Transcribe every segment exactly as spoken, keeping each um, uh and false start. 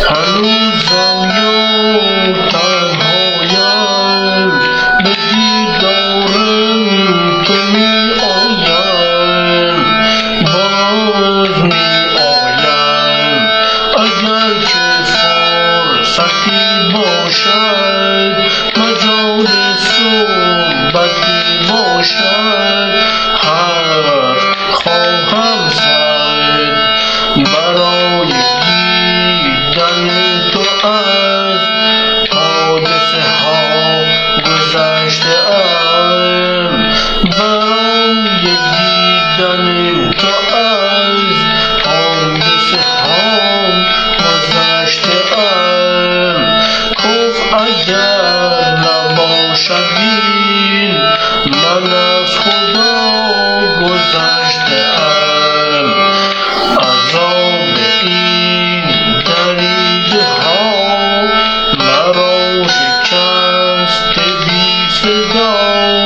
هنوزم یاد تنهایم، به دیدارم تو می آیم، باز می آیم. اگر که فرصتی باشد، مجال صحبتی باشد، حرف خواهم زد برای دیدن تو از حادثه ها گذشته ام، برای دیدن تو از حادثه ها گذشته ام. گفت اگر نباشد این، من از خدا گذشته ام. عذاب این دریده ها مرا شکست بی صدا،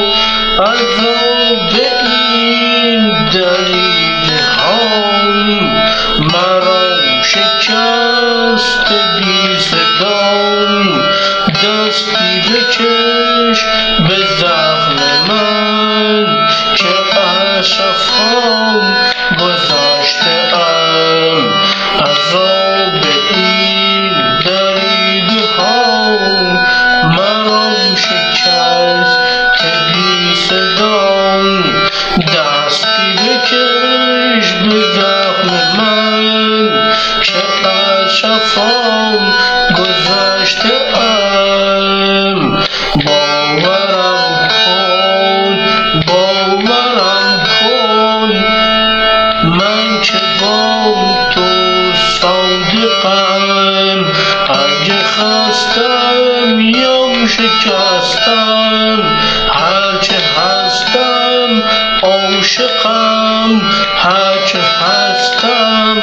عذاب این دریده ها مرا شکست بی صدا. دستی بکش به زخم من که از شفام گذشته ام. عذاب این دریده ها مرا شکست بی صدا. دستی بکش به زخم من که از شفام گذشته ام. باورم کن باورم کن من که با تو صادقم. اگه خستم یا شکستم، هرچه هستم عاشقم، هرچه هستم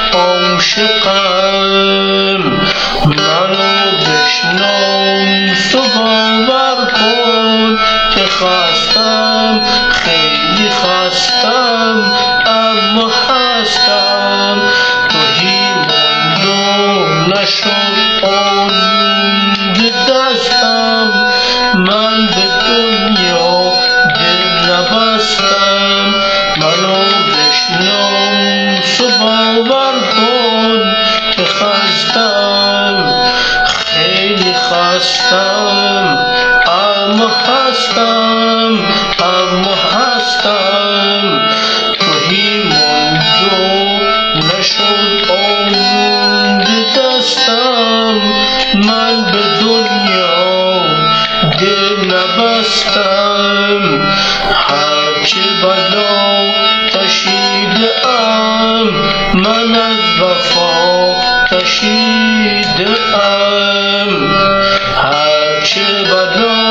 عاشقم. منو بشناس و باور کن که خستم، خیلی خستم، اما هستم. توهی موند و نشد آلود دستم، من به دنیا دل نبستم. منو بشناس و باور کن که خستم، خیلی خستم، اما هستم، اما هستم. توهی موند و نشد آلود دستم، من به دنیا دل نبستم. هرچه بلا کشیده ام، من از وفا کشیده ام. هرچه بلا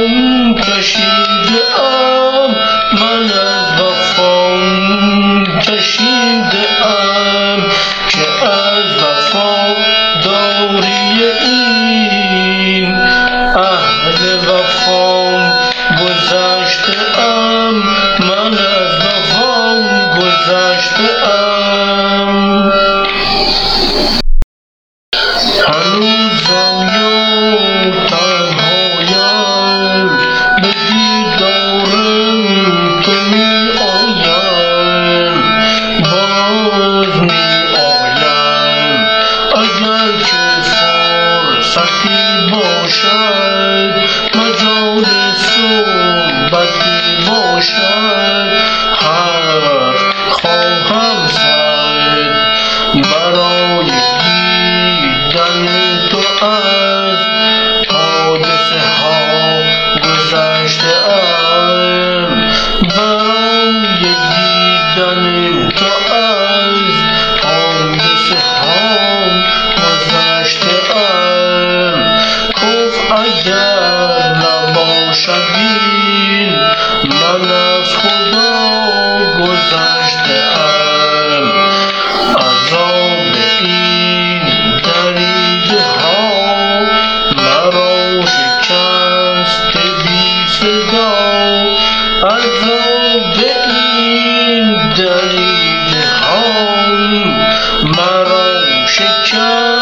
کشیده ام، من از وفا کشیده ام. که از وفاداری این اهل وفام گذشته ام، من از وفام گذشته ام. هنوزم یاد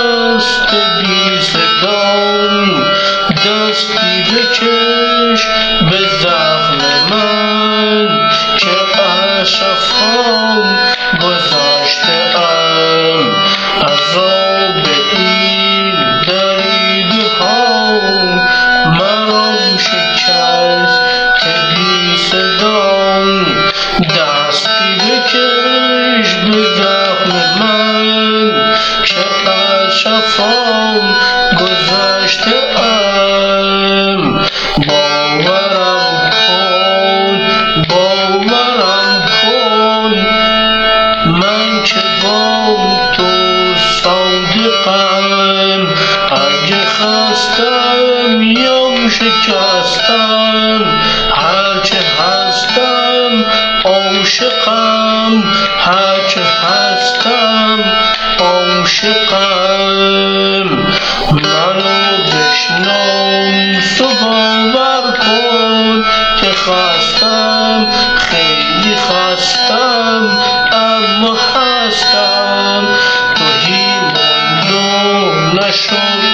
دست بی صدام، دستی بکش به زخم من که از شفام گذاشته ام. عذاب این دریده ها مرام شکست بی صدام، دستی بکش به زخم من که از شفام گذاشته ام. باورم کن باورم کن من که با تو صادقم، اگه خستم یا شکستم هرچه هستم عاشقم، هرچه هستم عاشقم. منو بشناس و باور کن که خستم، خیلی خستم اما هستم. توهی موندم نشد